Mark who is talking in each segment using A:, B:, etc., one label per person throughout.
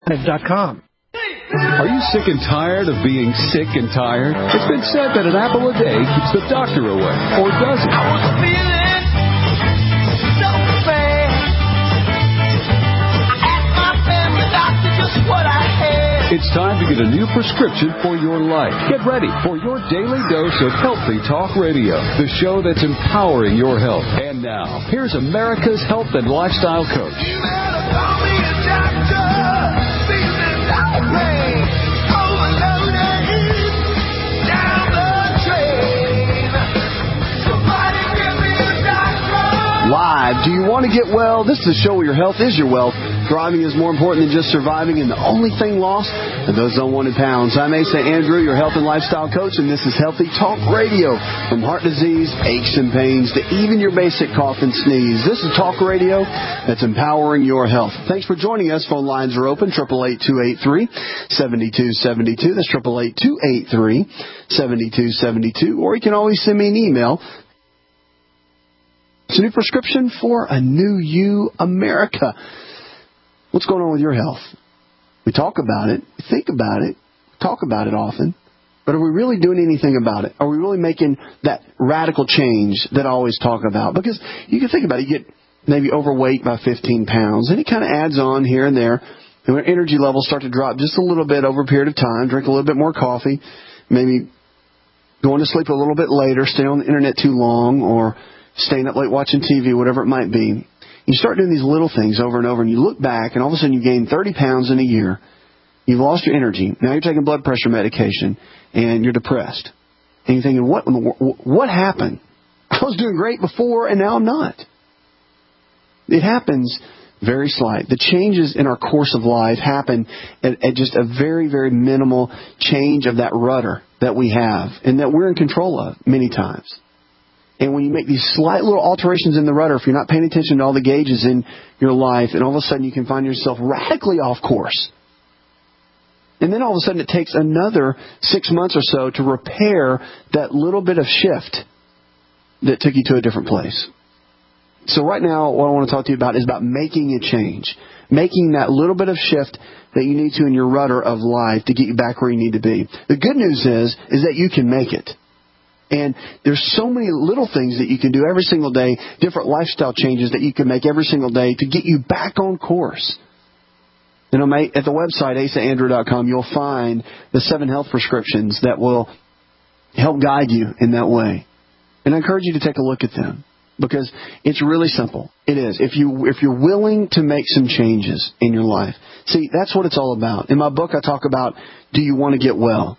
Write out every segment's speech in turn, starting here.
A: Live.com.
B: Are you sick and tired of being sick and tired? It's been said that an apple a day keeps the doctor away, or does it?
C: I was feeling so bad. I asked my family doctor just what I had.
B: It's time to get a new prescription for your life. Get ready for your daily dose of Healthy Talk Radio, the show that's empowering your health. And now, here's America's health and lifestyle coach.
C: You better call me a doctor. Feeling no pain. Overloaded. Down the drain. Somebody give me a doctor.
D: Live. Do you want to get well? This is a show where your health is your wealth. Thriving is more important than just surviving, and the only thing lost are those unwanted pounds. I'm Asa Andrew, your health and lifestyle coach, and this is Healthy Talk Radio. From heart disease, aches and pains, to even your basic cough and sneeze. This is Talk Radio that's empowering your health. Thanks for joining us. Phone lines are open, 888-283-7272. That's 888-283-7272. Or you can always send me an email. It's a new prescription for a new you, America. What's going on with your health? We talk about it, we think about it, talk about it often, but are we really doing anything about it? Are we really making that radical change that I always talk about? Because you can think about it, you get maybe overweight by 15 pounds, and it kind of adds on here and there, and our energy levels start to drop just a little bit over a period of time, drink a little bit more coffee, maybe going to sleep a little bit later, stay on the internet too long, or staying up late watching TV, whatever it might be. You start doing these little things over and over, and you look back, and all of a sudden you gain 30 pounds in a year. You've lost your energy. Now you're taking blood pressure medication, and you're depressed. And you're thinking, what happened? I was doing great before, and now I'm not. It happens very slight. The changes in our course of life happen at just a very, very minimal change of that rudder that we have, and that we're in control of many times. And when you make these slight little alterations in the rudder, if you're not paying attention to all the gauges in your life, and all of a sudden you can find yourself radically off course. And then all of a sudden it takes another 6 months or so to repair that little bit of shift that took you to a different place. So right now, what I want to talk to you about is about making a change. Making that little bit of shift that you need to in your rudder of life to get you back where you need to be. The good news is that you can make it. And there's so many little things that you can do every single day, different lifestyle changes that you can make every single day to get you back on course. At the website, asaandrew.com, you'll find the 7 health prescriptions that will help guide you in that way. And I encourage you to take a look at them, because it's really simple. It is. If you're willing to make some changes in your life. See, that's what it's all about. In my book, I talk about, do you want to get well?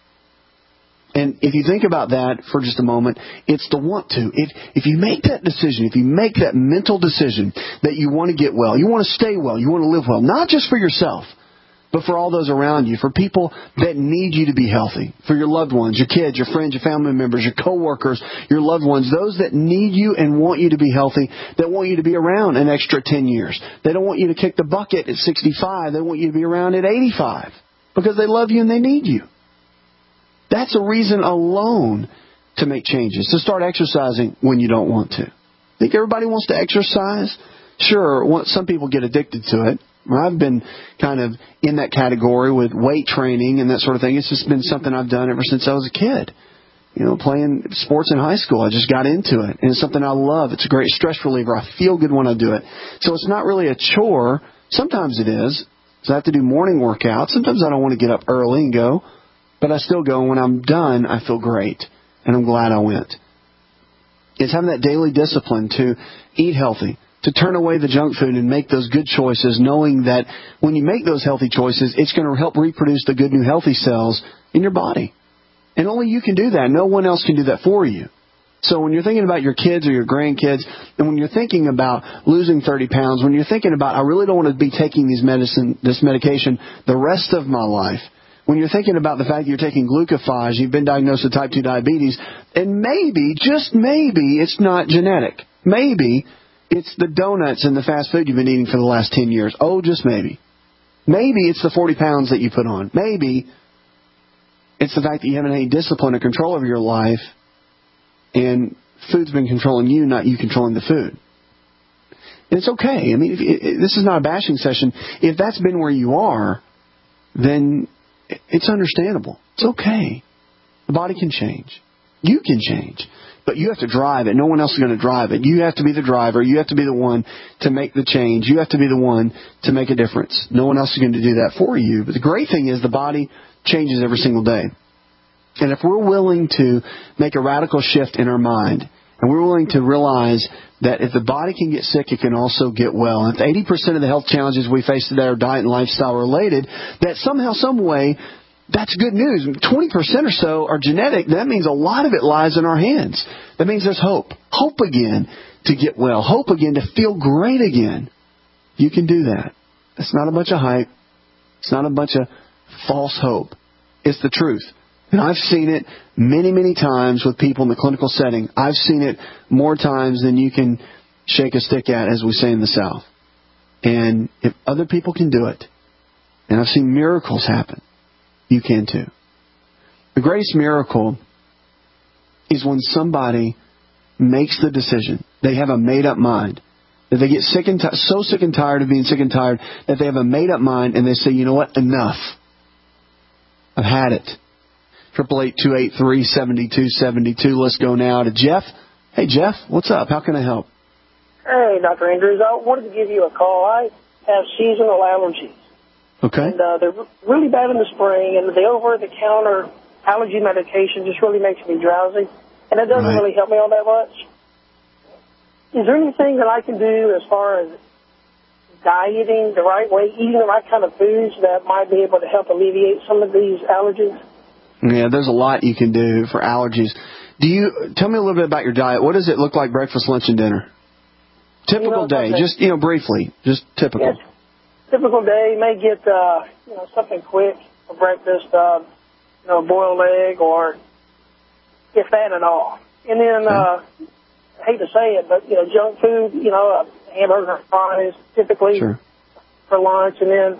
D: And if you think about that for just a moment, it's the want to. If you make that decision, if you make that mental decision that you want to get well, you want to stay well, you want to live well, not just for yourself, but for all those around you, for people that need you to be healthy, for your loved ones, your kids, your friends, your family members, your coworkers, your loved ones, those that need you and want you to be healthy, that want you to be around an extra 10 years. They don't want you to kick the bucket at 65. They want you to be around at 85 because they love you and they need you. That's a reason alone to make changes, to start exercising when you don't want to. Think everybody wants to exercise? Sure, some people get addicted to it. I've been kind of in that category with weight training and that sort of thing. It's just been something I've done ever since I was a kid. Playing sports in high school, I just got into it. And it's something I love. It's a great stress reliever. I feel good when I do it. So it's not really a chore. Sometimes it is. So I have to do morning workouts. Sometimes I don't want to get up early and go. But I still go, and when I'm done, I feel great, and I'm glad I went. It's having that daily discipline to eat healthy, to turn away the junk food and make those good choices, knowing that when you make those healthy choices, it's going to help reproduce the good new healthy cells in your body. And only you can do that. No one else can do that for you. So when you're thinking about your kids or your grandkids, and when you're thinking about losing 30 pounds, when you're thinking about, I really don't want to be taking this medication the rest of my life, when you're thinking about the fact that you're taking Glucophage, you've been diagnosed with type 2 diabetes, and maybe, just maybe, it's not genetic. Maybe it's the donuts and the fast food you've been eating for the last 10 years. Oh, just maybe. Maybe it's the 40 pounds that you put on. Maybe it's the fact that you haven't had any discipline or control over your life, and food's been controlling you, not you controlling the food. And it's okay. I mean, this is not a bashing session. If that's been where you are, then it's understandable. It's okay. The body can change. You can change. But you have to drive it. No one else is going to drive it. You have to be the driver. You have to be the one to make the change. You have to be the one to make a difference. No one else is going to do that for you. But the great thing is the body changes every single day. And if we're willing to make a radical shift in our mind, and we're willing to realize that if the body can get sick, it can also get well. And if 80% of the health challenges we face today are diet and lifestyle related, that somehow, some way, that's good news. 20% or so are genetic. That means a lot of it lies in our hands. That means there's hope. Hope again to get well. Hope again to feel great again. You can do that. It's not a bunch of hype. It's not a bunch of false hope. It's the truth. And I've seen it many, many times with people in the clinical setting. I've seen it more times than you can shake a stick at, as we say in the South. And if other people can do it, and I've seen miracles happen, you can too. The greatest miracle is when somebody makes the decision. They have a made-up mind. That they get so sick and tired of being sick and tired that they have a made-up mind and they say, you know what, enough. I've had it. 888-283-7272. Let's go now to Jeff. Hey, Jeff, what's up? How can I help?
A: Hey, Dr. Andrews. I wanted to give you a call. I have seasonal allergies.
D: Okay.
A: And they're really bad in the spring, and the over-the-counter allergy medication just really makes me drowsy, and it doesn't really help me all that much. Is there anything that I can do as far as dieting the right way, eating the right kind of foods that might be able to help alleviate some of these allergies?
D: Yeah, there's a lot you can do for allergies. Tell me a little bit about your diet. What does it look like breakfast, lunch, and dinner? Typical day, just briefly, just typical.
A: Yes. Typical day, may get something quick for breakfast, boiled egg or if that at all. And then I hate to say it, but junk food, hamburger, fries, typically for lunch, and then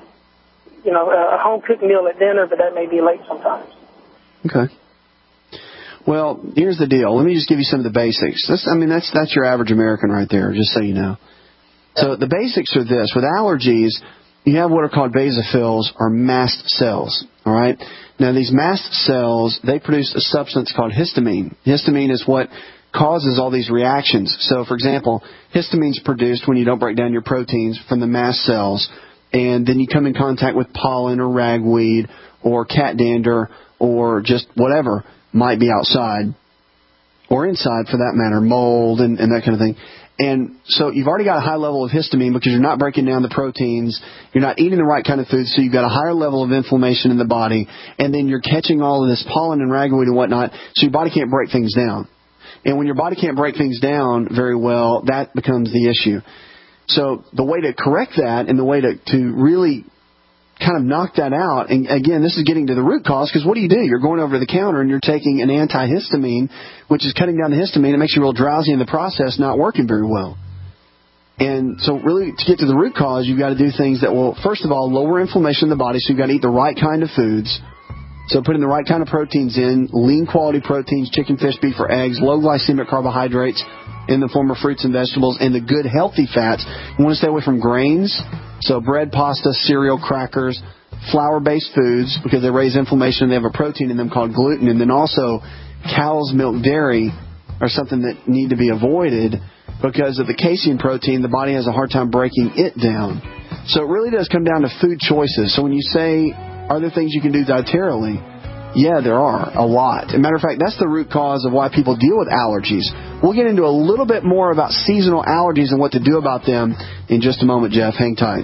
A: a home cooked meal at dinner, but that may be late sometimes.
D: Okay. Well, here's the deal. Let me just give you some of the basics. That's your average American right there, just so you know. So the basics are this. With allergies, you have what are called basophils, or mast cells. All right? Now, these mast cells, they produce a substance called histamine. Histamine is what causes all these reactions. So, for example, histamine is produced when you don't break down your proteins from the mast cells, and then you come in contact with pollen or ragweed or cat dander or just whatever might be outside or inside, for that matter, mold and that kind of thing. And so you've already got a high level of histamine because you're not breaking down the proteins. You're not eating the right kind of food, so you've got a higher level of inflammation in the body. And then you're catching all of this pollen and ragweed and whatnot, so your body can't break things down. And when your body can't break things down very well, that becomes the issue. So the way to correct that and the way to really kind of knock that out, and again, this is getting to the root cause, because what do? You're going over to the counter and you're taking an antihistamine, which is cutting down the histamine. It makes you real drowsy in the process, not working very well. And so really, to get to the root cause, you've got to do things that will, first of all, lower inflammation in the body, so you've got to eat the right kind of foods. So putting the right kind of proteins in, lean quality proteins, chicken, fish, beef, or eggs, low glycemic carbohydrates in the form of fruits and vegetables, and the good healthy fats. You want to stay away from grains, so bread, pasta, cereal, crackers, flour-based foods, because they raise inflammation and they have a protein in them called gluten. And then also cow's milk, dairy are something that need to be avoided because of the casein protein. The body has a hard time breaking it down. So it really does come down to food choices. So when you say, are there things you can do dietarily? Yeah, there are. A lot. As a matter of fact, that's the root cause of why people deal with allergies. We'll get into a little bit more about seasonal allergies and what to do about them in just a moment, Jeff. Hang tight.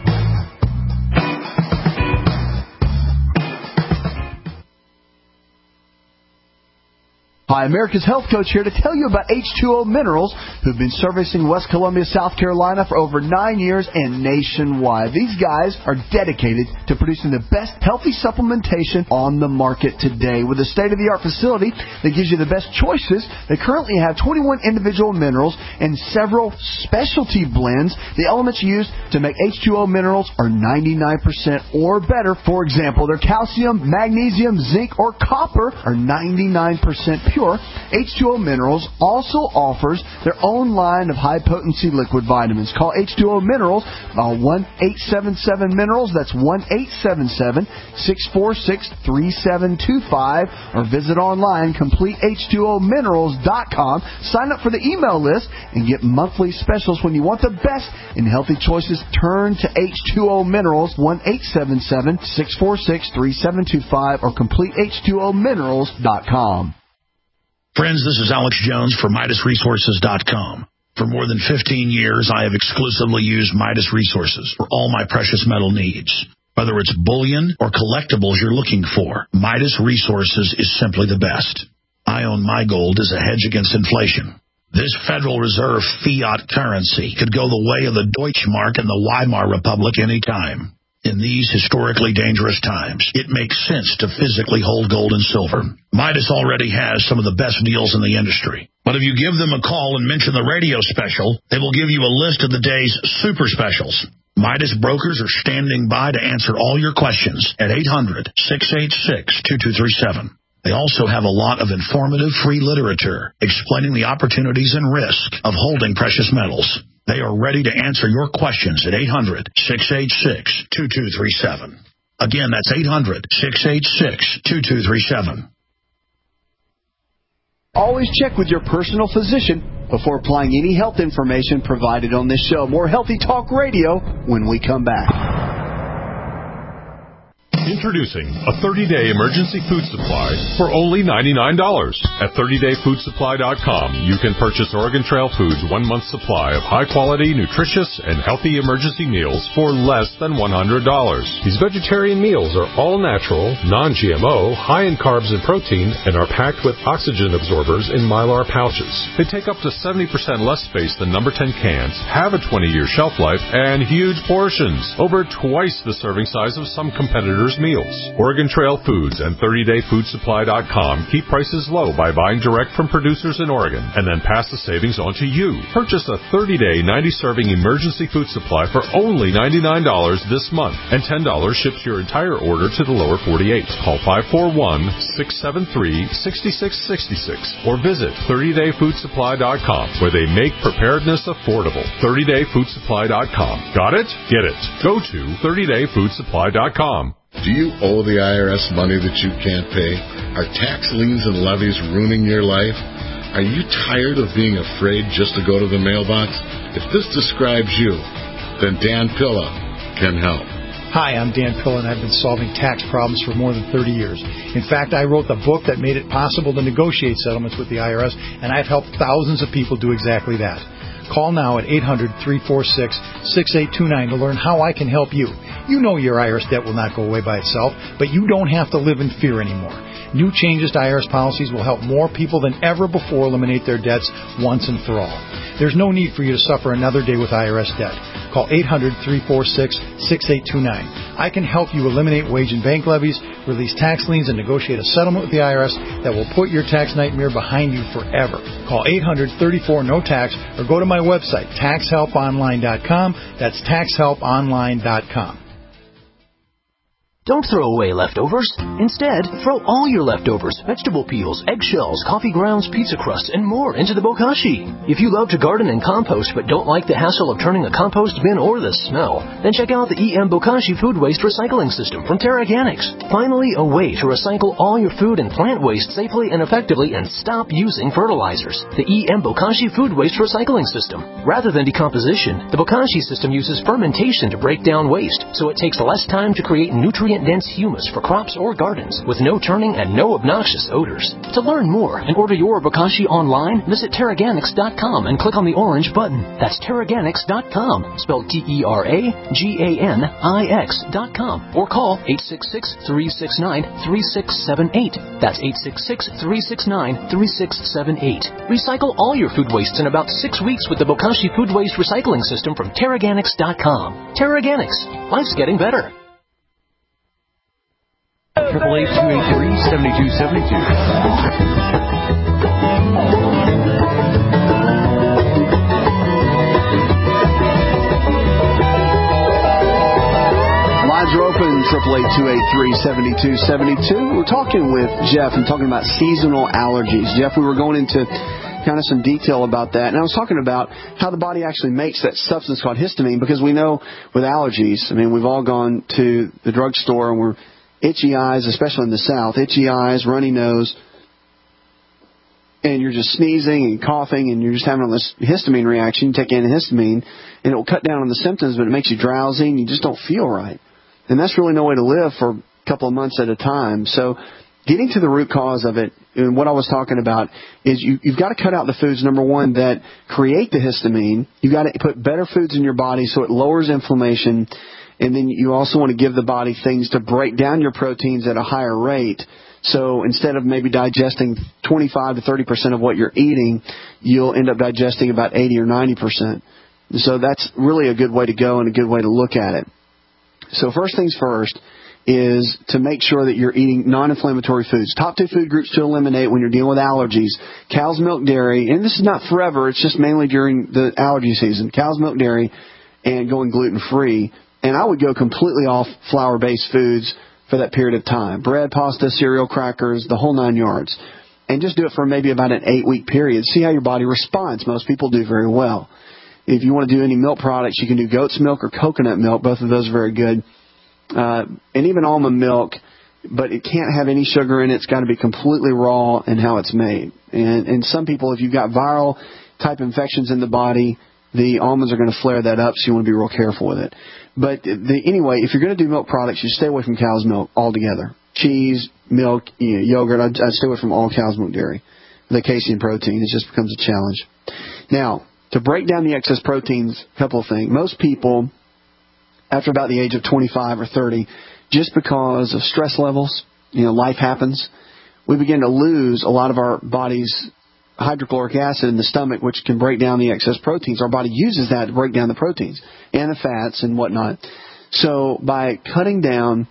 D: Hi, America's Health Coach here to tell you about H2O Minerals, who've been servicing West Columbia, South Carolina for over 9 years and nationwide. These guys are dedicated to producing the best healthy supplementation on the market today. With a state-of-the-art facility that gives you the best choices, they currently have 21 individual minerals and several specialty blends. The elements used to make H2O Minerals are 99% or better. For example, their calcium, magnesium, zinc, or copper are 99% pure. sure, H2O Minerals also offers their own line of high-potency liquid vitamins. Call H2O Minerals, 1-877-MINERALS. That's 1-877-646-3725. Or visit online, CompleteH2OMinerals.com. Sign up for the email list and get monthly specials. When you want the best in healthy choices, turn to H2O Minerals, 1-877-646-3725 or CompleteH2OMinerals.com.
E: Friends, this is Alex Jones for MidasResources.com. For more than 15 years, I have exclusively used Midas Resources for all my precious metal needs. Whether it's bullion or collectibles you're looking for, Midas Resources is simply the best. I own my gold as a hedge against inflation. This Federal Reserve fiat currency could go the way of the Deutschmark and the Weimar Republic any time. In these historically dangerous times, it makes sense to physically hold gold and silver. Midas already has some of the best deals in the industry. But if you give them a call and mention the radio special, they will give you a list of the day's super specials. Midas brokers are standing by to answer all your questions at 800-686-2237. They also have a lot of informative free literature explaining the opportunities and risk of holding precious metals. They are ready to answer your questions at 800-686-2237. Again, that's 800-686-2237.
D: Always check with your personal physician before applying any health information provided on this show. More Healthy Talk Radio when we come back.
F: Introducing a 30-day emergency food supply for only $99. At 30dayfoodsupply.com, you can purchase Oregon Trail Foods' 1-month supply of high-quality, nutritious, and healthy emergency meals for less than $100. These vegetarian meals are all natural, non-GMO, high in carbs and protein, and are packed with oxygen absorbers in Mylar pouches. They take up to 70% less space than number 10 cans, have a 20-year shelf life, and huge portions, over twice the serving size of some competitors' meals. Oregon Trail Foods and 30dayfoodsupply.com keep prices low by buying direct from producers in Oregon and then pass the savings on to you. Purchase a 30-day, 90-serving emergency food supply for only $99 this month, and $10 ships your entire order to the lower 48. Call 541-673-6666 or visit 30dayfoodsupply.com, where they make preparedness affordable. 30dayfoodsupply.com. Got it? Get it. Go to 30dayfoodsupply.com.
G: Do you owe the IRS money that you can't pay? Are tax liens and levies ruining your life? Are you tired of being afraid just to go to the mailbox? If this describes you, then Dan Pilla can help.
H: Hi, I'm Dan Pilla, and I've been solving tax problems for more than 30 years. In fact, I wrote the book that made it possible to negotiate settlements with the IRS, and I've helped thousands of people do exactly that. Call now at 800-346-6829 to learn how I can help you. You know your IRS debt will not go away by itself, but you don't have to live in fear anymore. New changes to IRS policies will help more people than ever before eliminate their debts once and for all. There's no need for you to suffer another day with IRS debt. Call 800-346-6829. I can help you eliminate wage and bank levies, release tax liens, and negotiate a settlement with the IRS that will put your tax nightmare behind you forever. Call 800-34-NO-TAX or go to my website, taxhelponline.com. That's taxhelponline.com.
I: Don't throw away leftovers. Instead, throw all your leftovers, vegetable peels, eggshells, coffee grounds, pizza crusts, and more into the bokashi. If you love to garden and compost but don't like the hassle of turning a compost bin or the smell, then check out the EM Bokashi Food Waste Recycling System from Terraganics. Finally, a way to recycle all your food and plant waste safely and effectively and stop using fertilizers. The EM Bokashi Food Waste Recycling System. Rather than decomposition, the Bokashi system uses fermentation to break down waste, so it takes less time to create nutrient-dense humus for crops or gardens with no turning and no obnoxious odors. To learn more and order your Bokashi online, visit Terraganics.com and click on the orange button. That's Terraganics.com, spelled Terraganix.com, or call 866-369-3678. That's 866-369-3678. Recycle all your food wastes in about 6 weeks with the Bokashi Food Waste Recycling System from Terraganics.com. Terraganics. Life's getting better.
D: 888-283-7272. Lines are open, 888-283-7272. We're talking with Jeff and talking about seasonal allergies. Jeff, we were going into kind of some detail about that. And I was talking about how the body actually makes that substance called histamine, because we know with allergies, I mean, we've all gone to the drugstore and we're itchy eyes, especially in the South, itchy eyes, runny nose, and you're just sneezing and coughing and you're just having this histamine reaction. You take antihistamine and it will cut down on the symptoms, but it makes you drowsy and you just don't feel right. And that's really no way to live for a couple of months at a time. So getting to the root cause of it, and what I was talking about, is you've got to cut out the foods, number one, that create the histamine. You've got to put better foods in your body so it lowers inflammation. And then you also want to give the body things to break down your proteins at a higher rate. So instead of maybe digesting 25 to 30% of what you're eating, you'll end up digesting about 80 or 90%. So that's really a good way to go and a good way to look at it. So first things first is to make sure that you're eating non-inflammatory foods. Top 2 food groups to eliminate when you're dealing with allergies: cow's milk, dairy, and this is not forever, it's just mainly during the allergy season. Cow's milk, dairy, and going gluten-free. And I would go completely off flour-based foods for that period of time. Bread, pasta, cereal, crackers, the whole 9 yards. And just do it for maybe about an 8-week period. See how your body responds. Most people do very well. If you want to do any milk products, you can do goat's milk or coconut milk. Both of those are very good. And even almond milk, but it can't have any sugar in it. It's got to be completely raw in how it's made. And some people, if you've got viral type infections in the body, the almonds are going to flare that up, so you want to be real careful with it. But anyway, if you're going to do milk products, you stay away from cow's milk altogether. Cheese, milk, yogurt, I'd stay away from all cow's milk dairy. The casein protein, it just becomes a challenge. Now, to break down the excess proteins, a couple of things. Most people, after about the age of 25 or 30, just because of stress levels, life happens, we begin to lose a lot of our body's hydrochloric acid in the stomach, which can break down the excess proteins. Our body uses that to break down the proteins and the fats and whatnot. So by cutting down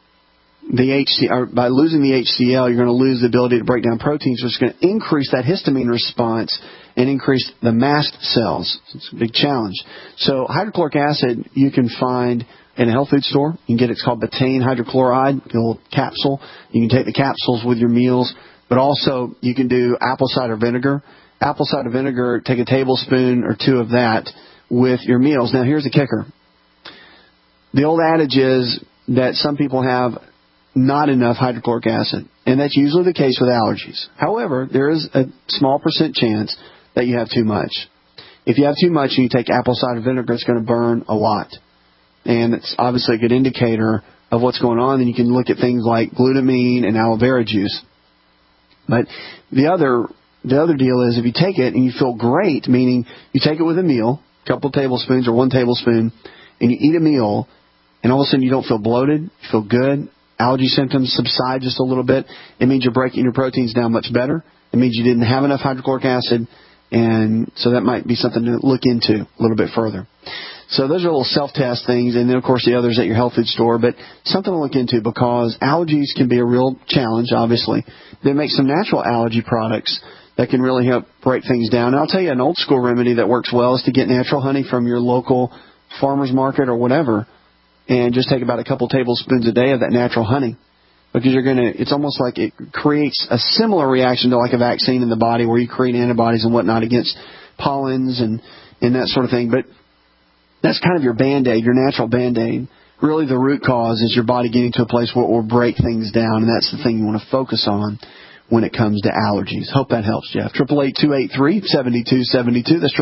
D: by losing the HCl, you're going to lose the ability to break down proteins, which is going to increase that histamine response and increase the mast cells. It's a big challenge. So hydrochloric acid you can find in a health food store. You can get it's called betaine hydrochloride, a little capsule. You can take the capsules with your meals. But also, you can do apple cider vinegar. Apple cider vinegar, take a tablespoon or 2 of that with your meals. Now, here's the kicker. The old adage is that some people have not enough hydrochloric acid, and that's usually the case with allergies. However, there is a small % chance that you have too much. If you have too much and you take apple cider vinegar, it's going to burn a lot. And it's obviously a good indicator of what's going on. Then you can look at things like glutamine and aloe vera juice. But the other deal is if you take it and you feel great, meaning you take it with a meal, a couple tablespoons or 1 tablespoon, and you eat a meal, and all of a sudden you don't feel bloated, you feel good, allergy symptoms subside just a little bit, it means you're breaking your proteins down much better. It means you didn't have enough hydrochloric acid, and so that might be something to look into a little bit further. So those are little self-test things, and then, of course, the others at your health food store, but something to look into because allergies can be a real challenge, obviously. They make some natural allergy products that can really help break things down. And I'll tell you an old-school remedy that works well is to get natural honey from your local farmer's market or whatever, and just take about a couple tablespoons a day of that natural honey. Because it's almost like it creates a similar reaction to like a vaccine in the body where you create antibodies and whatnot against pollens and that sort of thing. But that's kind of your Band-Aid, your natural Band-Aid. Really the root cause is your body getting to a place where it will break things down, and that's the thing you want to focus on when it comes to allergies. Hope that helps, Jeff. 888-283-7272. That's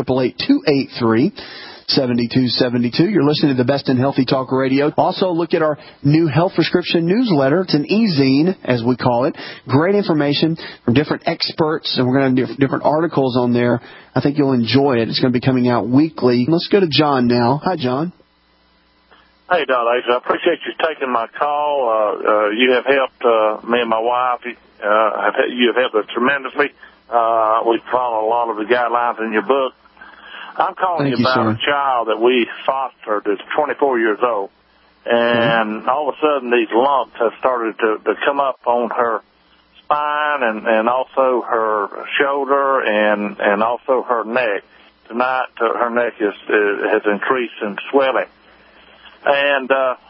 D: 888-283-7272. You're listening to the Best in Healthy Talk Radio. Also, look at our new health prescription newsletter. It's an e-zine, as we call it. Great information from different experts, and we're going to have different articles on there. I think you'll enjoy it. It's going to be coming out weekly. Let's go to John now. Hi, John.
J: Hey, Don H. I appreciate you taking my call. You have helped me and my wife. You have helped us tremendously. We follow a lot of the guidelines in your book. I'm calling you about a child that we fostered that's 24 years old. And all of a sudden these lumps have started to come up on her spine and also her shoulder and also her neck. Tonight her neck has increased in swelling. And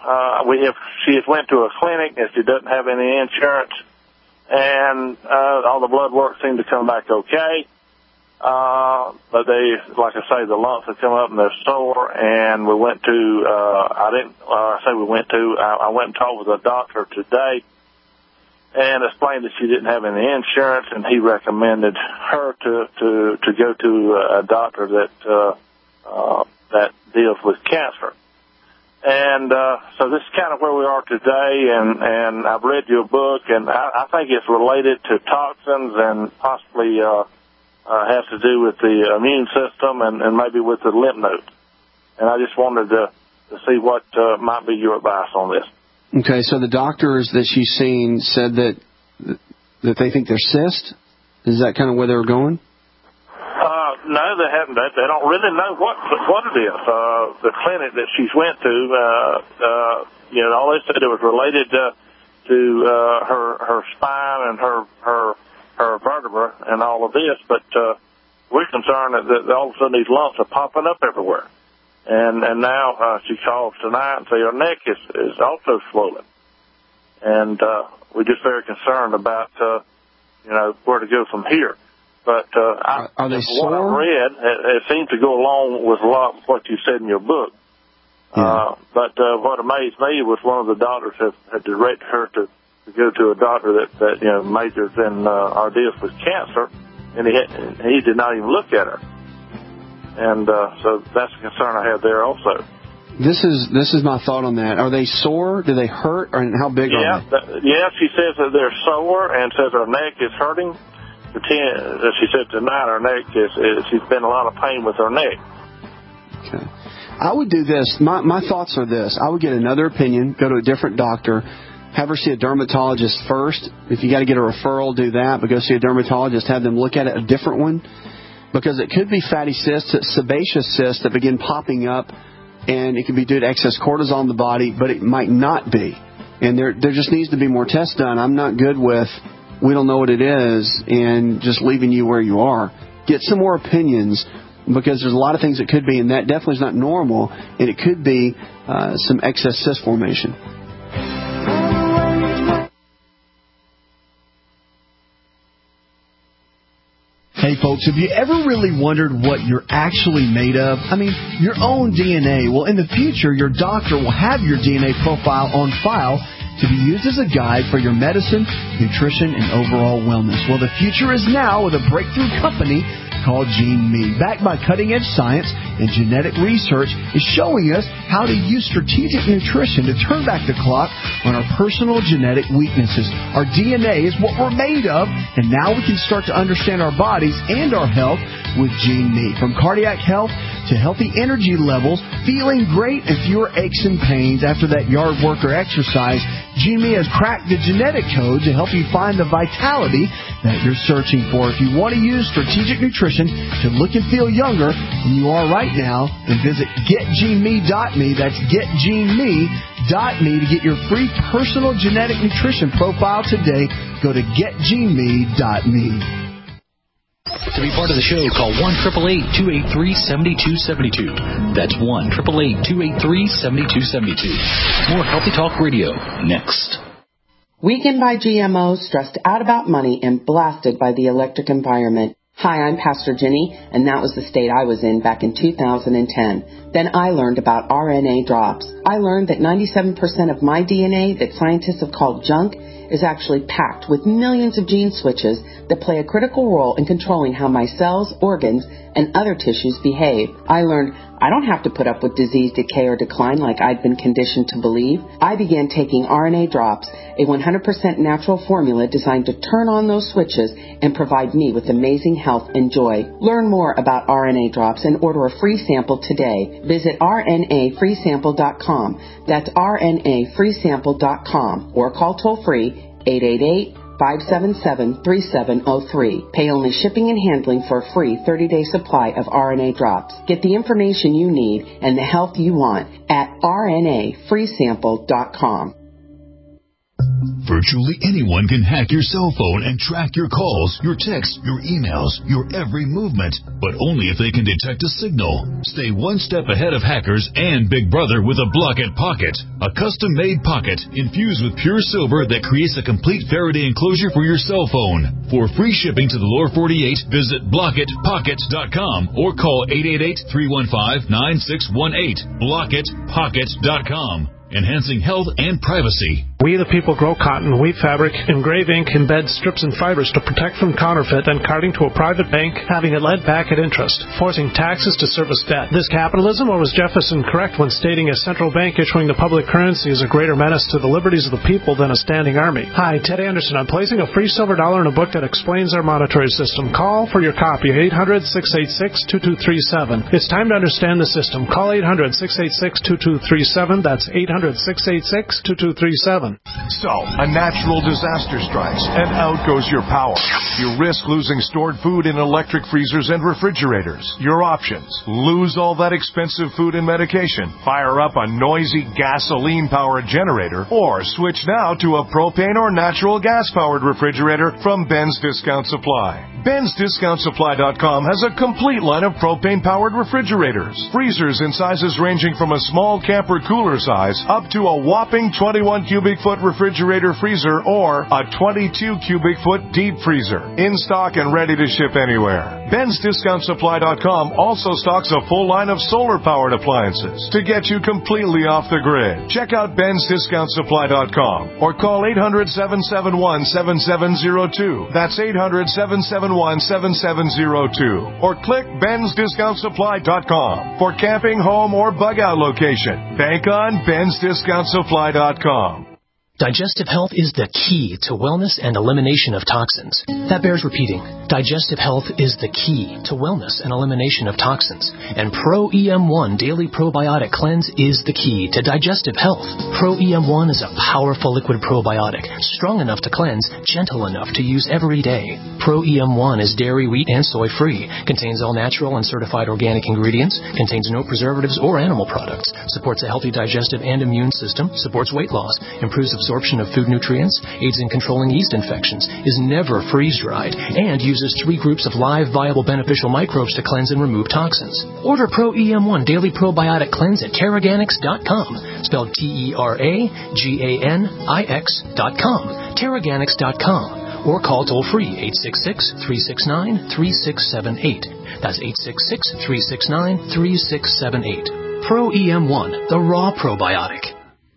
J: she has went to a clinic and she doesn't have any insurance, and all the blood work seemed to come back okay. But they, like I say, the lumps have come up and they're sore, and we went to, I went and talked with a doctor today and explained that she didn't have any insurance, and he recommended her to go to a doctor that deals with cancer. And so this is kind of where we are today, and I've read your book, and I think it's related to toxins and possibly has to do with the immune system and maybe with the lymph nodes. And I just wanted to see what might be your advice on this.
D: Okay, so the doctors that she's seen said that they think they're cysts? Is that kind of where they were going?
J: No, they haven't. They don't really know what it is. The clinic that she's went to, all they said it was related to her spine and her vertebra and all of this, but we're concerned that all of a sudden these lumps are popping up everywhere. And now she calls tonight and says her neck is also swollen. And we're just very concerned about, where to go from here. But
D: are they sore?
J: What I read, it seems to go along with a lot of what you said in your book.
D: Yeah.
J: But what amazed me was one of the doctors had directed her to go to a doctor that majors in or deals with cancer, and he did not even look at her. And so that's a concern I have there also.
D: This is my thought on that. Are they sore? Do they hurt? Or how big are they?
J: Yeah, she says that they're sore and says her neck is hurting. She said tonight her neck she's been in a lot of pain with her neck.
D: Okay. I would do this. My thoughts are this. I would get another opinion, go to a different doctor, have her see a dermatologist first. If you got to get a referral, do that. But go see a dermatologist, have them look at it, a different one. Because it could be fatty cysts, sebaceous cysts that begin popping up, and it could be due to excess cortisol in the body, but it might not be. And there just needs to be more tests done. I'm not good with, we don't know what it is, and just leaving you where you are. Get some more opinions, because there's a lot of things it could be, and that definitely is not normal, and it could be some excess cyst formation.
K: Hey folks, have you ever really wondered what you're actually made of? I mean, your own DNA. Well, in the future, your doctor will have your DNA profile on file to be used as a guide for your medicine, nutrition, and overall wellness. Well, the future is now with a breakthrough company called GeneMe. Backed by cutting-edge science and genetic research, is showing us how to use strategic nutrition to turn back the clock on our personal genetic weaknesses. Our DNA is what we're made of, and now we can start to understand our bodies and our health with GeneMe. From cardiac health to healthy energy levels, feeling great and fewer aches and pains after that yard work or exercise, GeneMe has cracked the genetic code to help you find the vitality that you're searching for. If you want to use strategic nutrition to look and feel younger than you are right now, then visit getgeneme.me. That's getgeneme.me to get your free personal genetic nutrition profile today. Go to getgeneme.me.
I: To be part of the show, call 1-888-283-7272. That's 1-888-283-7272. More Healthy Talk Radio next.
L: Weakened by GMOs, stressed out about money, and blasted by the electric environment. Hi, I'm Pastor Jenny, and that was the state I was in back in 2010. Then I learned about RNA drops. I learned that 97% of my DNA that scientists have called junk is actually packed with millions of gene switches that play a critical role in controlling how my cells, organs, and other tissues behave. I learned I don't have to put up with disease, decay, or decline like I'd been conditioned to believe. I began taking RNA drops, a 100% natural formula designed to turn on those switches and provide me with amazing health and joy. Learn more about RNA drops and order a free sample today. Visit rnafreesample.com. That's rnafreesample.com, or call toll-free 888-577-3703. Pay only shipping and handling for a free 30-day supply of RNA drops. Get the information you need and the health you want at rnafreesample.com.
M: Virtually anyone can hack your cell phone and track your calls, your texts, your emails, your every movement, but only if they can detect a signal. Stay one step ahead of hackers and Big Brother with a Blockit Pocket, a custom-made pocket infused with pure silver that creates a complete Faraday enclosure for your cell phone. For free shipping to the lower 48, visit BlockitPockets.com or call 888-315-9618. BlockitPockets.com. Enhancing health and privacy.
N: We the people grow cotton, weave fabric, engrave ink, embed strips and fibers to protect from counterfeit and carting to a private bank, having it lent back at interest, forcing taxes to service debt. This capitalism, or was Jefferson correct when stating a central bank issuing the public currency is a greater menace to the liberties of the people than a standing army? Hi, Ted Anderson. I'm placing a free silver dollar in a book that explains our monetary system. Call for your copy, 800-686-2237. It's time to understand the system. Call 800-686-2237. That's 800-686-2237.
O: So, a natural disaster strikes, and out goes your power. You risk losing stored food in electric freezers and refrigerators. Your options: lose all that expensive food and medication, fire up a noisy gasoline-powered generator, or switch now to a propane or natural gas-powered refrigerator from Ben's Discount Supply. Ben'sDiscountSupply.com has a complete line of propane-powered refrigerators. Freezers in sizes ranging from a small camper cooler size up to a whopping 21 cubic foot refrigerator freezer or a 22 cubic foot deep freezer. In stock and ready to ship anywhere. Ben'sDiscountSupply.com also stocks a full line of solar-powered appliances to get you completely off the grid. Check out Ben'sDiscountSupply.com or call 800-771-7702. That's 800-771-7702. Or click Ben'sDiscountSupply.com for camping, home, or bug-out location. Bank on Ben'sDiscountSupply.com.
I: Digestive health is the key to wellness and elimination of toxins. That bears repeating. Digestive health is the key to wellness and elimination of toxins. And Pro EM1 Daily Probiotic Cleanse is the key to digestive health. Pro EM1 is a powerful liquid probiotic, strong enough to cleanse, gentle enough to use every day. Pro EM1 is dairy, wheat, and soy-free, contains all natural and certified organic ingredients, contains no preservatives or animal products, supports a healthy digestive and immune system, supports weight loss, improves absorption of food nutrients, aids in controlling yeast infections, is never freeze-dried, and uses 3 groups of live, viable, beneficial microbes to cleanse and remove toxins. Order Pro EM1 Daily Probiotic Cleanse at Teraganix.com, spelled Teraganix.com, Teraganix.com, or call toll-free 866-369-3678. That's 866-369-3678. Pro EM1, the raw probiotic.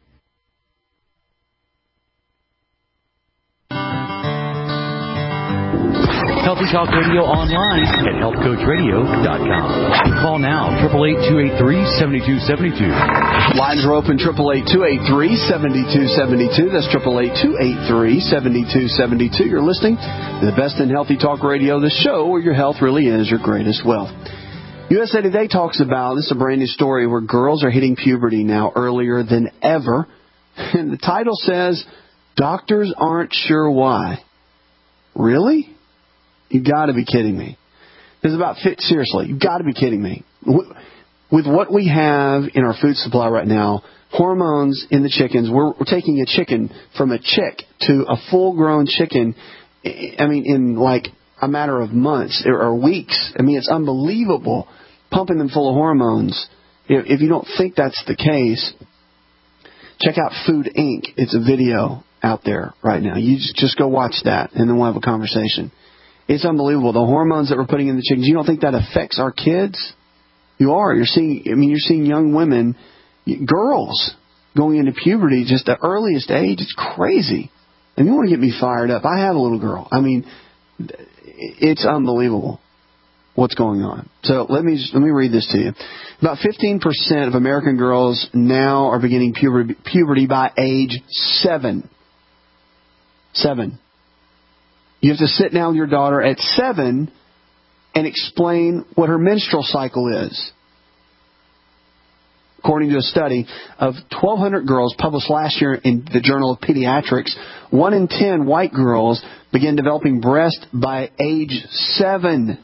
B: Healthy Talk Radio online at healthcoachradio.com. Call now, 888-283-7272.
D: Lines are open, 888-283-7272. That's 888-283-7272. You're listening to the best in Healthy Talk Radio, the show where your health really is your greatest wealth. USA Today talks about, this is a brand new story, where girls are hitting puberty now earlier than ever. And the title says, doctors aren't sure why. Really? You got to be kidding me. This is about fit. Seriously, you got to be kidding me. With what we have in our food supply right now, hormones in the chickens, we're taking a chicken from a chick to a full-grown chicken, I mean, in like a matter of months or weeks. I mean, it's unbelievable, pumping them full of hormones. If you don't think that's the case, check out Food Inc. It's a video out there right now. You just go watch that, and then we'll have a conversation. It's unbelievable. The hormones that we're putting in the chickens, you don't think that affects our kids? You are. You're seeing young women, girls, going into puberty just the earliest age. It's crazy. And you want to get me fired up. I have a little girl. I mean, it's unbelievable what's going on. So let me read this to you. About 15% of American girls now are beginning puberty by age 7. 7. You have to sit down with your daughter at 7 and explain what her menstrual cycle is. According to a study of 1,200 girls published last year in the Journal of Pediatrics, 1 in 10 white girls begin developing breast by age 7.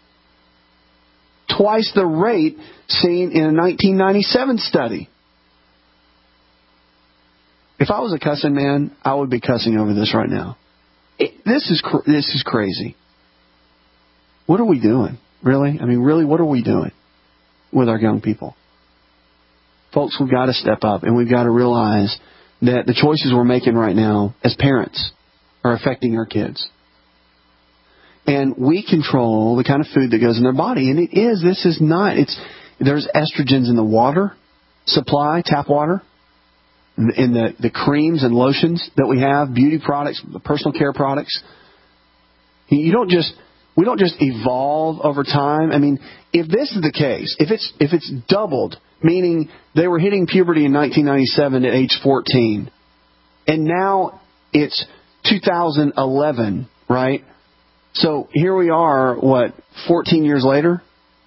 D: Twice the rate seen in a 1997 study. If I was a cussing man, I would be cussing over this right now. This is crazy. What are we doing? Really? I mean, really, what are we doing with our young people? Folks, we've got to step up, and we've got to realize that the choices we're making right now as parents are affecting our kids. And we control the kind of food that goes in their body. And there's estrogens in the water supply, tap water, in the creams and lotions that we have, beauty products, personal care products. We don't just evolve over time. I mean, if this is the case, if it's doubled, meaning they were hitting puberty in 1997 at age 14, and now it's 2011, right? So here we are, 14 years later?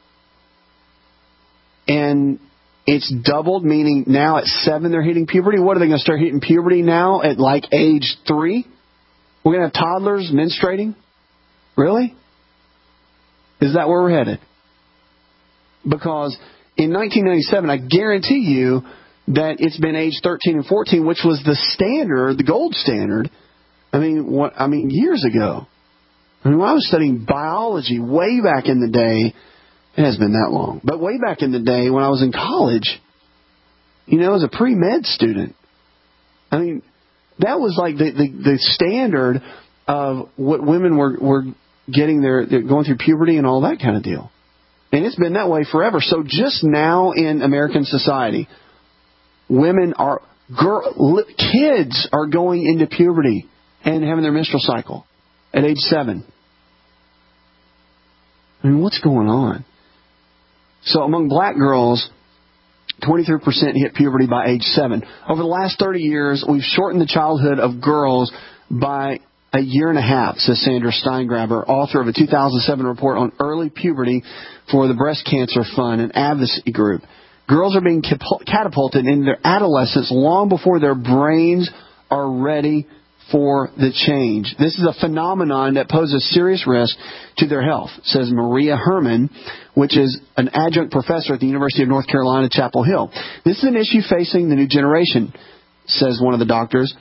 D: And it's doubled, meaning now at 7 they're hitting puberty. What, are they going to start hitting puberty now at like age 3? We're going to have toddlers menstruating? Really? Is that where we're headed? Because in 1997, I guarantee you that it's been age 13 and 14, which was the standard, the gold standard. I mean, years ago. I mean, when I was studying biology way back in the day, it hasn't been that long, but way back in the day when I was in college, as a pre-med student, I mean, that was like the standard of what women were getting they're going through puberty and all that kind of deal. And it's been that way forever. So just now in American society, kids are going into puberty and having their menstrual cycle at age 7. I mean, what's going on? So among black girls, 23% hit puberty by age 7. Over the last 30 years, we've shortened the childhood of girls by a year and a half, says Sandra Steingraber, author of a 2007 report on early puberty for the Breast Cancer Fund, an advocacy group. Girls are being catapulted into their adolescence long before their brains are ready for the change. This is a phenomenon that poses serious risk to their health, says Maria Herman, which is an adjunct professor at the University of North Carolina, Chapel Hill. This is an issue facing the new generation, says one of the doctors.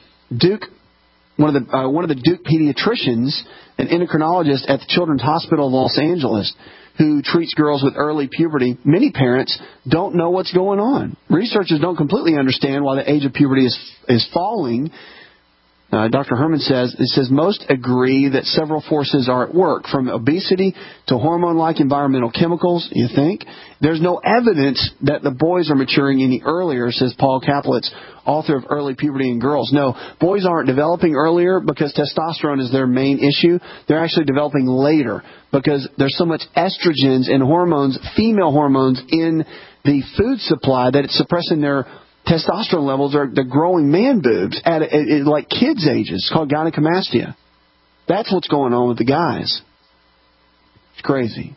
D: One of the Duke pediatricians, an endocrinologist at the Children's Hospital of Los Angeles, who treats girls with early puberty. Many parents don't know what's going on. Researchers don't completely understand why the age of puberty is falling. Dr. Herman says most agree that several forces are at work, from obesity to hormone-like environmental chemicals, you think. There's no evidence that the boys are maturing any earlier, says Paul Kaplitz, author of Early Puberty in Girls. No, boys aren't developing earlier because testosterone is their main issue. They're actually developing later because there's so much estrogens and hormones, female hormones, in the food supply that it's suppressing their testosterone levels. They're growing man boobs at like kids' ages. It's called gynecomastia. That's what's going on with the guys. It's crazy.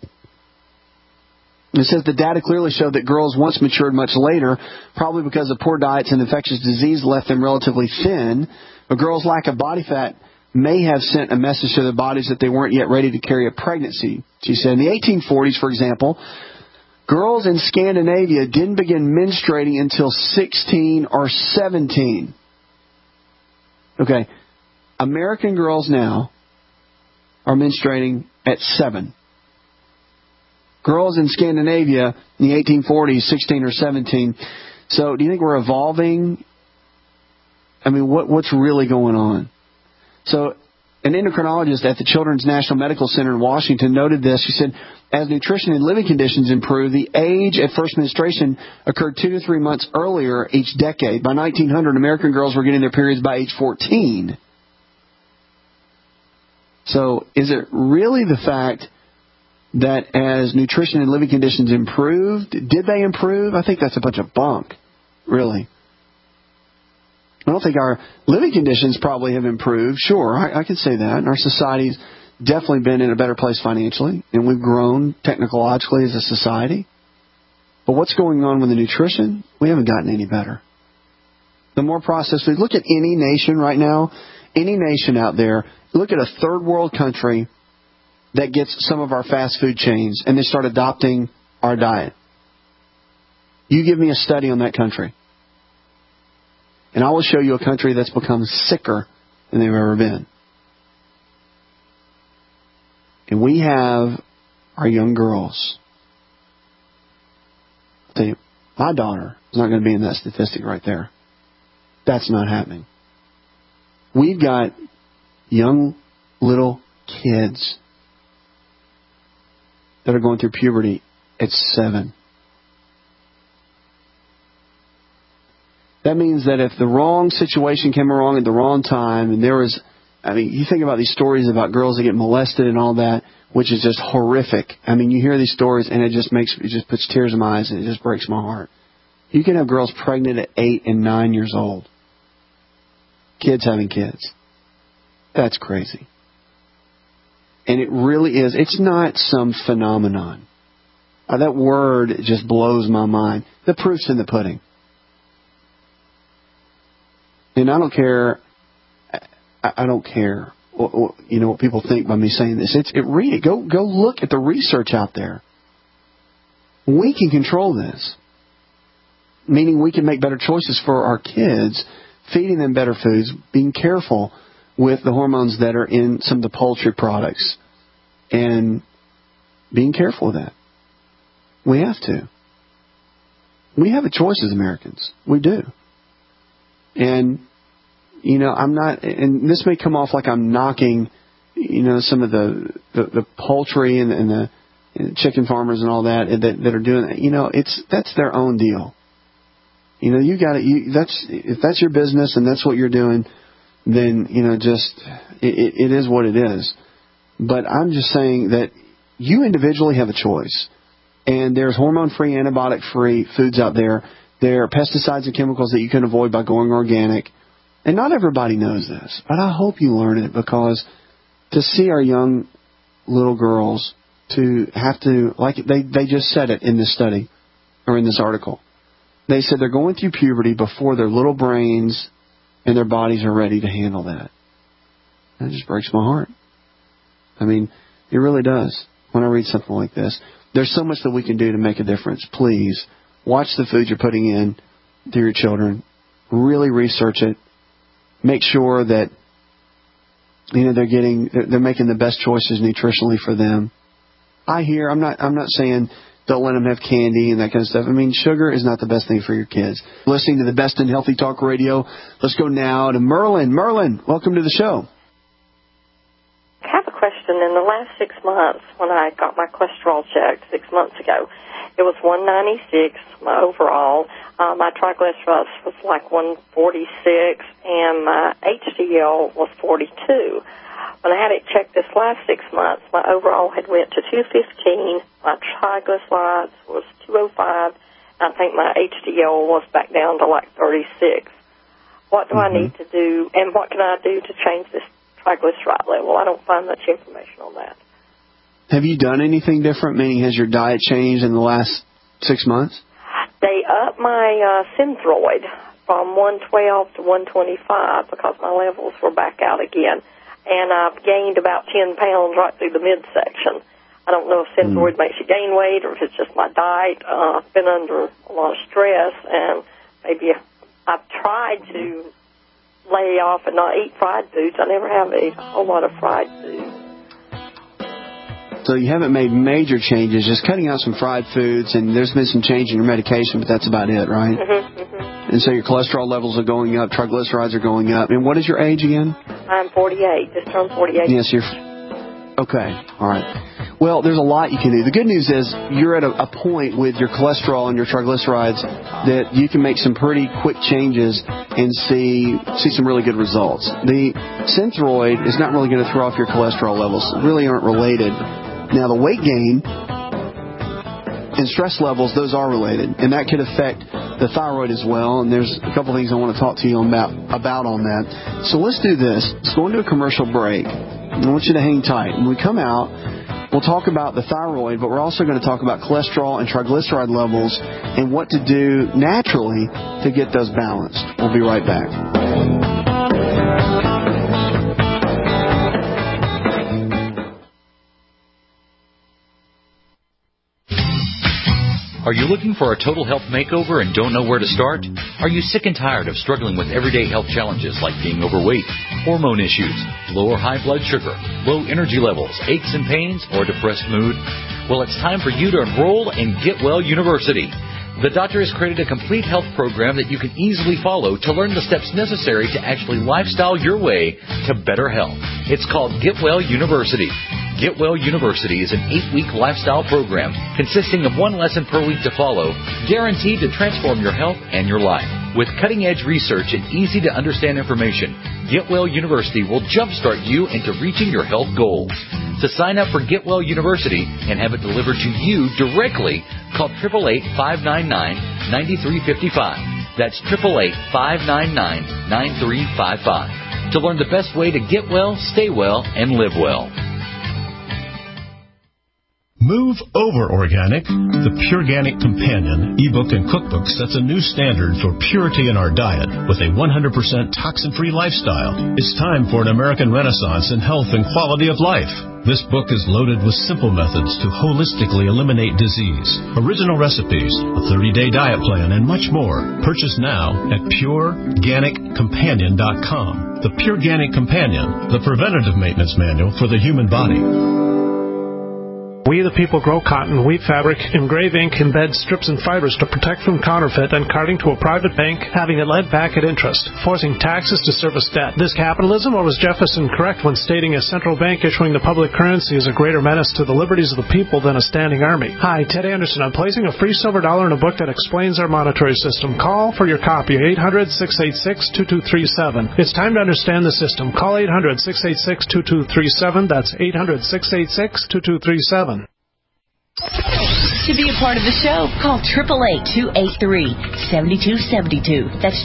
D: It says the data clearly show that girls once matured much later, probably because of poor diets and infectious disease left them relatively thin. But girls' lack of body fat may have sent a message to their bodies that they weren't yet ready to carry a pregnancy. She said in the 1840s, for example, girls in Scandinavia didn't begin menstruating until 16 or 17. Okay, American girls now are menstruating at 7. Girls in Scandinavia in the 1840s, 16 or 17. So do you think we're evolving? I mean, what's really going on? So an endocrinologist at the Children's National Medical Center in Washington noted this. She said, as nutrition and living conditions improve, the age at first menstruation occurred 2 to 3 months earlier each decade. By 1900, American girls were getting their periods by age 14. So is it really the fact that as nutrition and living conditions improved, did they improve? I think that's a bunch of bunk, really. I don't think our living conditions probably have improved. Sure, I can say that. And our society's definitely been in a better place financially, and we've grown technologically as a society. But what's going on with the nutrition? We haven't gotten any better. The more processed food. Look at any nation right now, any nation out there. Look at a third world country that gets some of our fast food chains, and they start adopting our diet. You give me a study on that country. And I will show you a country that's become sicker than they've ever been. And we have our young girls. I'll tell you, my daughter is not going to be in that statistic right there. That's not happening. We've got young little kids that are going through puberty at 7. That means that if the wrong situation came along at the wrong time, and there was, I mean, you think about these stories about girls that get molested and all that, which is just horrific. I mean, you hear these stories and it just puts tears in my eyes and it just breaks my heart. You can have girls pregnant at 8 and 9 years old. Kids having kids. That's crazy. And it really is. It's not some phenomenon. That word just blows my mind. The proof's in the pudding. And I don't care. I don't care. What people think by me saying this. Read it. Go look at the research out there. We can control this. Meaning we can make better choices for our kids, feeding them better foods, being careful with the hormones that are in some of the poultry products, and being careful with that. We have to. We have a choice as Americans. We do. And, I'm not, and this may come off like I'm knocking, some of the poultry and the chicken farmers and all that are doing that. That's their own deal. If that's your business and that's what you're doing, then, it is what it is. But I'm just saying that you individually have a choice. And there's hormone-free, antibiotic-free foods out there. There are pesticides and chemicals that you can avoid by going organic. And not everybody knows this, but I hope you learn it, because to see our young little girls to have to, like they just said it in this study or in this article. They said they're going through puberty before their little brains and their bodies are ready to handle that. That just breaks my heart. I mean, it really does when I read something like this. There's so much that we can do to make a difference. Please, watch the food you're putting in to your children. Really research it. Make sure that they're making the best choices nutritionally for them. I'm not saying don't let them have candy and that kind of stuff. I mean, sugar is not the best thing for your kids. Listening to the Best in Healthy Talk Radio. Let's go now to Merlin. Merlin, welcome to the show.
P: I have a question. In the last 6 months, when I got my cholesterol checked 6 months ago, it was 196, my overall. My triglycerides was like 146, and my HDL was 42. When I had it checked this last 6 months, my overall had went to 215, my triglycerides was 205, and I think my HDL was back down to like 36. What do I need to do, and what can I do to change this triglyceride level? I don't find much information on that.
D: Have you done anything different? Meaning, has your diet changed in the last 6 months?
P: They upped my Synthroid from 112 to 125 because my levels were back out again. And I've gained about 10 pounds right through the midsection. I don't know if Synthroid makes you gain weight or if it's just my diet. I've been under a lot of stress, and maybe I've tried to lay off and not eat fried foods. I never have ate a whole lot of fried foods.
D: So you haven't made major changes, just cutting out some fried foods, and there's been some change in your medication, but that's about it, right? And so your cholesterol levels are going up, triglycerides are going up. And what is your age again?
P: I'm 48. Just turned 48.
D: Yes, you're... Okay, all right. Well, there's a lot you can do. The good news is you're at a point with your cholesterol and your triglycerides that you can make some pretty quick changes and see some really good results. The Synthroid is not really going to throw off your cholesterol levels. They really aren't related. Now, the weight gain and stress levels, those are related, and that could affect the thyroid as well, and there's a couple things I want to talk to you about on that. So let's do this. Let's go into a commercial break. I want you to hang tight. When we come out, we'll talk about the thyroid, but we're also going to talk about cholesterol and triglyceride levels and what to do naturally to get those balanced. We'll be right back.
Q: Are you looking for a total health makeover and don't know where to start? Are you sick and tired of struggling with everyday health challenges like being overweight, hormone issues, low or high blood sugar, low energy levels, aches and pains, or depressed mood? Well, it's time for you to enroll in Get Well University. The doctor has created a complete health program that you can easily follow to learn the steps necessary to actually lifestyle your way to better health. It's called Get Well University. Get Well University is an 8-week lifestyle program consisting of 1 lesson per week to follow, guaranteed to transform your health and your life. With cutting-edge research and easy-to-understand information, Get Well University will jumpstart you into reaching your health goals. To sign up for Get Well University and have it delivered to you directly, call 888-599-9355. That's 888-599-9355. To learn the best way to get well, stay well, and live well.
R: Move Over Organic, the Pureganic Companion ebook and cookbook sets a new standard for purity in our diet with a 100% toxin-free lifestyle. It's time for an American renaissance in health and quality of life. This book is loaded with simple methods to holistically eliminate disease, original recipes, a 30-day diet plan, and much more. Purchase now at PureGanicCompanion.com. The Pureganic Companion, the preventative maintenance manual for the human body.
N: We the people grow cotton, weave fabric, engrave ink, embed strips and fibers to protect from counterfeit and carting to a private bank, having it led back at interest, forcing taxes to service debt. This capitalism, or was Jefferson correct when stating a central bank issuing the public currency is a greater menace to the liberties of the people than a standing army? Hi, Ted Anderson. I'm placing a free silver dollar in a book that explains our monetary system. Call for your copy, 800-686-2237. It's time to understand the system. Call 800-686-2237. That's 800-686-2237.
S: To be a part of the show, call 888-283-7272. That's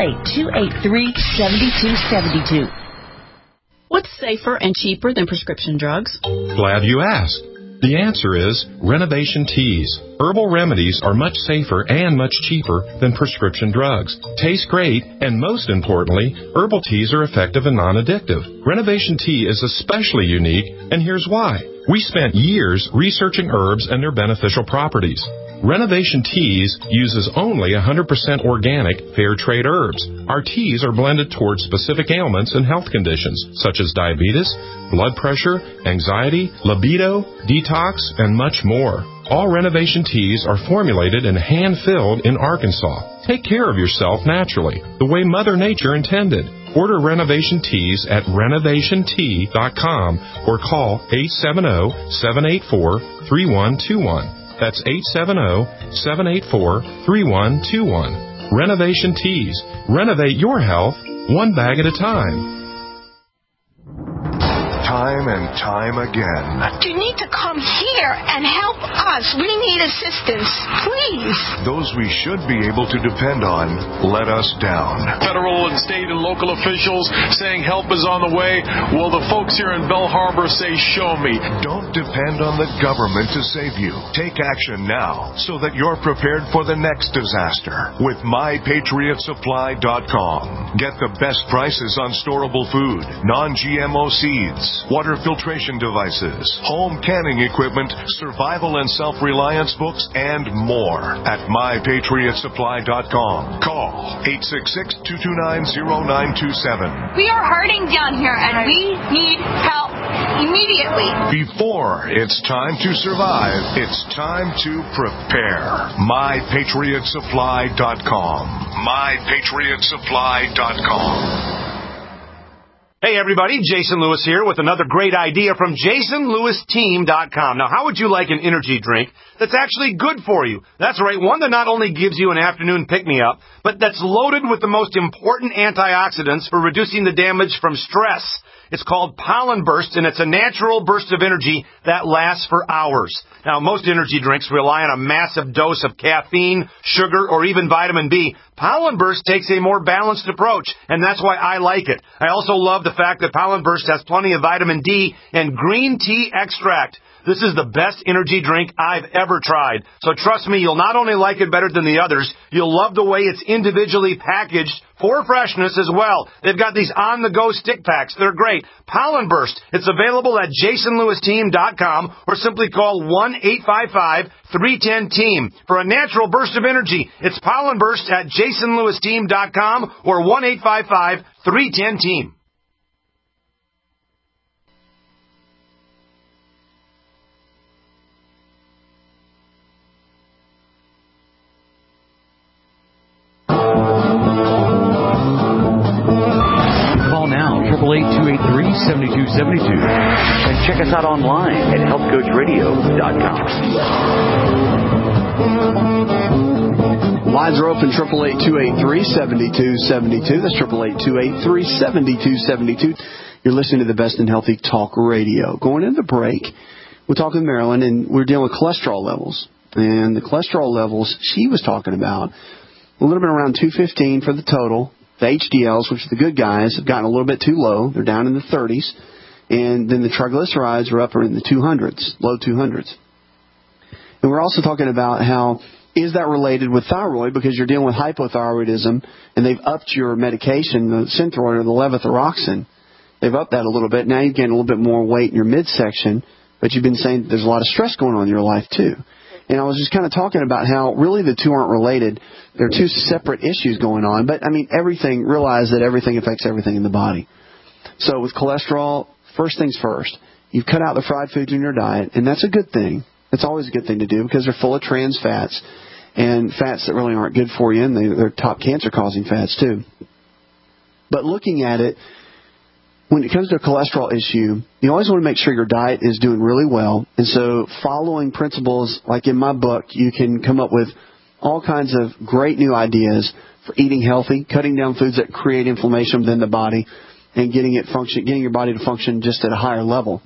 S: 888-283-7272.
T: What's safer and cheaper than prescription drugs?
U: Glad you asked. The answer is Renovation Teas. Herbal remedies are much safer and much cheaper than prescription drugs. Taste great, and most importantly, herbal teas are effective and non-addictive. Renovation Tea is especially unique, and here's why. We spent years researching herbs and their beneficial properties. Renovation Teas uses only 100% organic, fair trade herbs. Our teas are blended towards specific ailments and health conditions, such as diabetes, blood pressure, anxiety, libido, detox, and much more. All Renovation Teas are formulated and hand-filled in Arkansas. Take care of yourself naturally, the way Mother Nature intended. Order Renovation Teas at renovationtea.com or call 870-784-3121. That's 870-784-3121. Renovation Teas. Renovate your health one bag at a time.
O: Time and time again.
V: You need to come here and help us. We need assistance, please.
O: Those we should be able to depend on let us down.
W: Federal and state and local officials saying help is on the way. Well, the folks here in Bell Harbor say, show me.
O: Don't depend on the government to save you. Take action now so that you're prepared for the next disaster with MyPatriotSupply.com. Get the best prices on storable food, non-GMO seeds, water filtration devices, home canning equipment, survival and self-reliance books, and more at MyPatriotSupply.com. Call 866-229-0927.
V: We are hurting down here, and we need help immediately.
O: Before it's time to survive, it's time to prepare. MyPatriotSupply.com. MyPatriotSupply.com.
X: Hey everybody, Jason Lewis here with another great idea from JasonLewisTeam.com. Now, how would you like an energy drink that's actually good for you? That's right, one that not only gives you an afternoon pick-me-up, but that's loaded with the most important antioxidants for reducing the damage from stress. It's called Pollen Burst, and it's a natural burst of energy that lasts for hours. Now, most energy drinks rely on a massive dose of caffeine, sugar, or even vitamin B. Pollen Burst takes a more balanced approach, and that's why I like it. I also love the fact that Pollen Burst has plenty of vitamin D and green tea extract. This is the best energy drink I've ever tried. So trust me, you'll not only like it better than the others, you'll love the way it's individually packaged for freshness as well. They've got these on-the-go stick packs. They're great. Pollen Burst. It's available at jasonlewisteam.com or simply call 1-855-310-TEAM for a natural burst of energy. It's Pollen Burst at jasonlewisteam.com or 1-855-310-TEAM.
Q: Call now, 888-283-7272. And check us out online at healthcoachradio.com.
D: Lines are open, 888-283-7272. That's 888-283-7272. You're listening to the Best in Healthy Talk Radio. Going into the break, we're talking to Marilyn, and we're dealing with cholesterol levels. And the cholesterol levels she was talking about, a little bit around 215 for the total. The HDLs, which are the good guys, have gotten a little bit too low. They're down in the 30s. And then the triglycerides are up in the 200s, low 200s. And we're also talking about how is that related with thyroid, because you're dealing with hypothyroidism, and they've upped your medication, the Synthroid or the levothyroxine. They've upped that a little bit. Now you're getting a little bit more weight in your midsection, but you've been saying there's a lot of stress going on in your life too. And I was just kind of talking about how really the two aren't related. They're two separate issues going on. But, I mean, realize that everything affects everything in the body. So with cholesterol, first things first, you've cut out the fried foods in your diet, and that's a good thing. It's always a good thing to do because they're full of trans fats and fats that really aren't good for you, and they're top cancer-causing fats too. But looking at it, when it comes to a cholesterol issue, you always want to make sure your diet is doing really well. And so following principles, like in my book, you can come up with all kinds of great new ideas for eating healthy, cutting down foods that create inflammation within the body, and getting your body to function just at a higher level.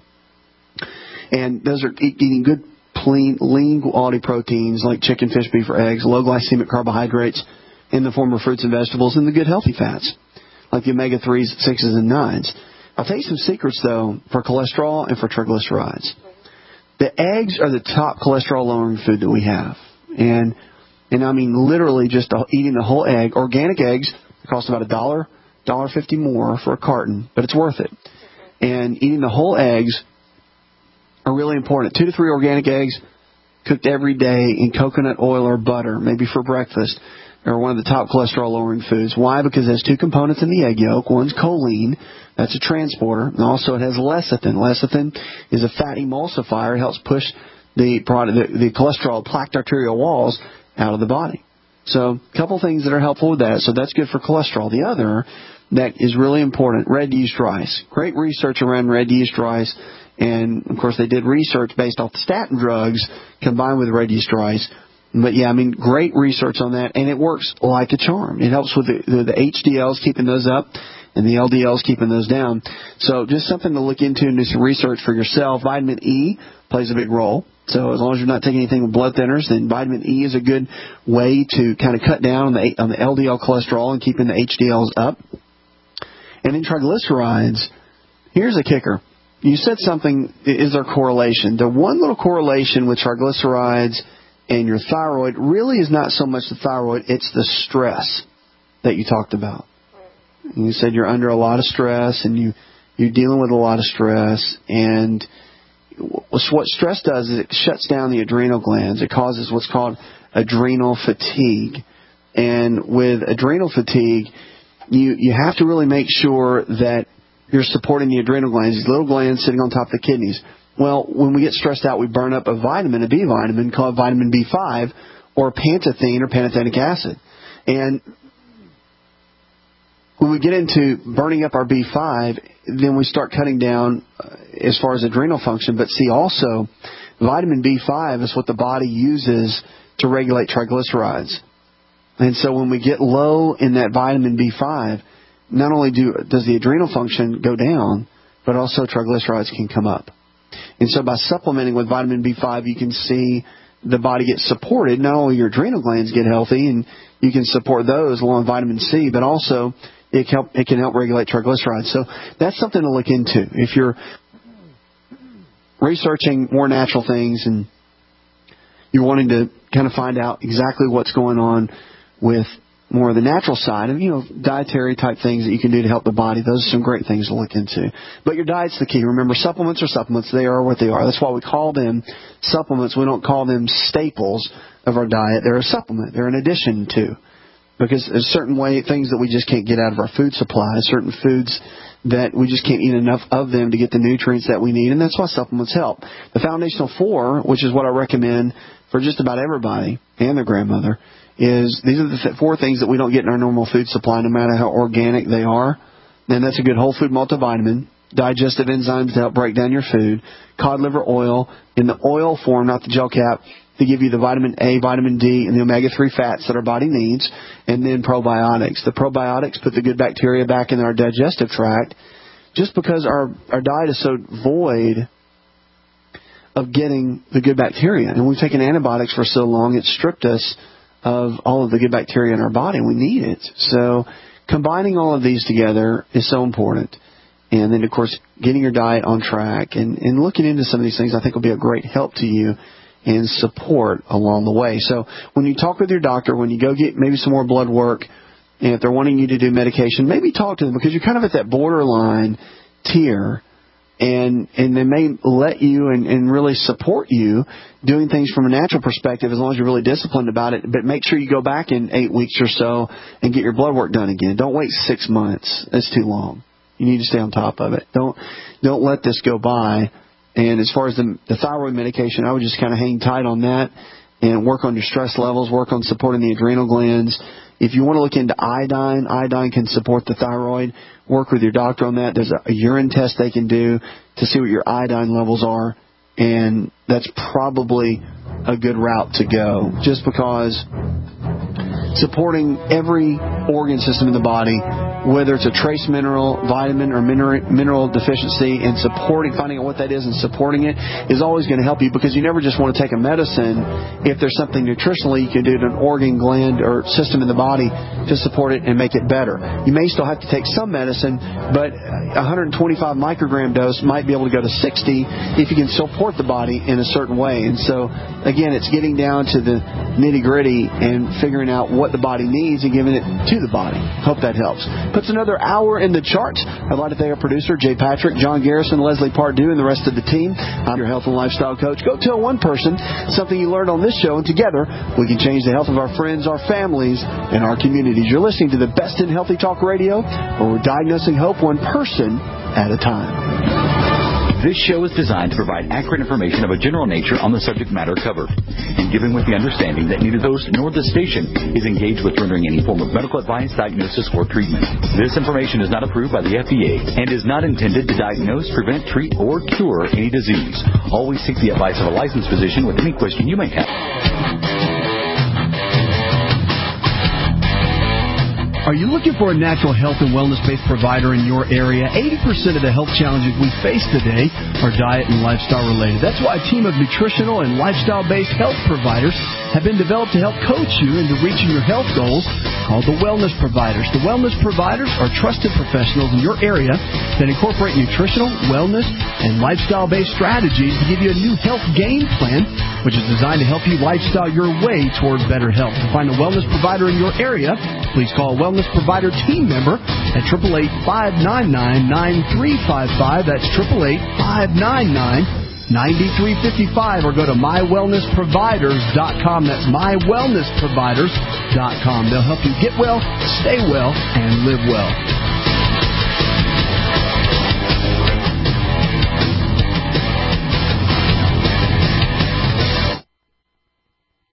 D: And those are eating good, clean, lean quality proteins like chicken, fish, beef, or eggs, low glycemic carbohydrates in the form of fruits and vegetables, and the good healthy fats like the omega-3s, 6s, and 9s. I'll tell you some secrets, though, for cholesterol and for triglycerides. The eggs are the top cholesterol-lowering food that we have. And I mean literally just eating the whole egg. Organic eggs cost about $1.50 more for a carton, but it's worth it. And eating the whole eggs are really important. 2 to 3 organic eggs cooked every day in coconut oil or butter, maybe for breakfast, are one of the top cholesterol-lowering foods. Why? Because it has 2 components in the egg yolk. One's choline. That's a transporter. And also it has lecithin. Lecithin is a fat emulsifier. It helps push the cholesterol plaqued arterial walls out of the body. So a couple things that are helpful with that. So that's good for cholesterol. The other that is really important, red yeast rice. Great research around red yeast rice. And, of course, they did research based off the statin drugs combined with red yeast rice. But, yeah, I mean, great research on that, and it works like a charm. It helps with the HDLs, keeping those up, and the LDLs, keeping those down. So just something to look into and do some research for yourself. Vitamin E plays a big role. So as long as you're not taking anything with blood thinners, then vitamin E is a good way to kind of cut down on the LDL cholesterol and keeping the HDLs up. And then triglycerides, here's a kicker. You said something, is there correlation? The one little correlation with triglycerides and your thyroid really is not so much the thyroid, it's the stress that you talked about. And you said you're under a lot of stress and you're dealing with a lot of stress. And what stress does is it shuts down the adrenal glands. It causes what's called adrenal fatigue. And with adrenal fatigue, you have to really make sure that you're supporting the adrenal glands, these little glands sitting on top of the kidneys. Well, when we get stressed out, we burn up a vitamin, a B vitamin called vitamin B5 or pantethine or pantothenic acid. And when we get into burning up our B5, then we start cutting down as far as adrenal function. But see, also, vitamin B5 is what the body uses to regulate triglycerides. And so when we get low in that vitamin B5, not only does the adrenal function go down, but also triglycerides can come up. And so by supplementing with vitamin B5, you can see the body get supported. Not only your adrenal glands get healthy, and you can support those along with vitamin C, but also it can help regulate triglycerides. So that's something to look into. If you're researching more natural things and you're wanting to kind of find out exactly what's going on with more of the natural side of, dietary type things that you can do to help the body. Those are some great things to look into. But your diet's the key. Remember, supplements are supplements. They are what they are. That's why we call them supplements. We don't call them staples of our diet. They're a supplement. They're an addition to. Because there's certain things that we just can't get out of our food supply, certain foods that we just can't eat enough of them to get the nutrients that we need, and that's why supplements help. The Foundational 4, which is what I recommend for just about everybody and their grandmother, is these are the 4 things that we don't get in our normal food supply, no matter how organic they are. And that's a good whole food multivitamin, digestive enzymes to help break down your food, cod liver oil in the oil form, not the gel cap, to give you the vitamin A, vitamin D, and the omega-3 fats that our body needs, and then probiotics. The probiotics put the good bacteria back in our digestive tract. Just because our diet is so void of getting the good bacteria, and we've taken antibiotics for so long, it's stripped us of all of the good bacteria in our body, and we need it. So combining all of these together is so important. And then, of course, getting your diet on track and looking into some of these things I think will be a great help to you and support along the way. So when you talk with your doctor, when you go get maybe some more blood work, and if they're wanting you to do medication, maybe talk to them, because you're kind of at that borderline tier, and they may let you and really support you doing things from a natural perspective as long as you're really disciplined about it. But make sure you go back in 8 weeks or so and get your blood work done again. Don't wait 6 months. That's too long. You need to stay on top of it. Don't let this go by. And as far as the thyroid medication, I would just kind of hang tight on that and work on your stress levels, work on supporting the adrenal glands. If you want to look into iodine can support the thyroid. Work with your doctor on that. There's a urine test they can do to see what your iodine levels are, and that's probably a good route to go, just because supporting every organ system in the body, whether it's a trace mineral, vitamin, or mineral deficiency, and finding out what that is and supporting it is always going to help you, because you never just want to take a medicine if there's something nutritionally you can do to an organ, gland, or system in the body to support it and make it better. You may still have to take some medicine, but 125 microgram dose might be able to go to 60 if you can support the body in a certain way. And so, again, it's getting down to the nitty-gritty and figuring out what the body needs and giving it to the body. Hope that helps. Puts another hour in the charts. I'd like to thank our producer, Jay Patrick, John Garrison, Leslie Pardue, and the rest of the team. I'm your health and lifestyle coach. Go tell one person something you learned on this show, and together we can change the health of our friends, our families, and our communities. You're listening to the best in healthy talk radio, where we're diagnosing hope one person at a time.
Q: This show is designed to provide accurate information of a general nature on the subject matter covered, and given with the understanding that neither the host nor the station is engaged with rendering any form of medical advice, diagnosis, or treatment. This information is not approved by the FDA and is not intended to diagnose, prevent, treat, or cure any disease. Always seek the advice of a licensed physician with any question you may have.
K: Are you looking for a natural health and wellness-based provider in your area? 80% of the health challenges we face today are diet and lifestyle related. That's why a team of nutritional and lifestyle-based health providers have been developed to help coach you into reaching your health goals, called the Wellness Providers. The Wellness Providers are trusted professionals in your area that incorporate nutritional, wellness, and lifestyle-based strategies to give you a new health game plan, which is designed to help you lifestyle your way toward better health. To find a wellness provider in your area, please call a Wellness Provider team member at 888-599-9355. That's 888-599-9355, or go to mywellnessproviders.com. That's mywellnessproviders.com. They'll help you get well, stay well, and live well.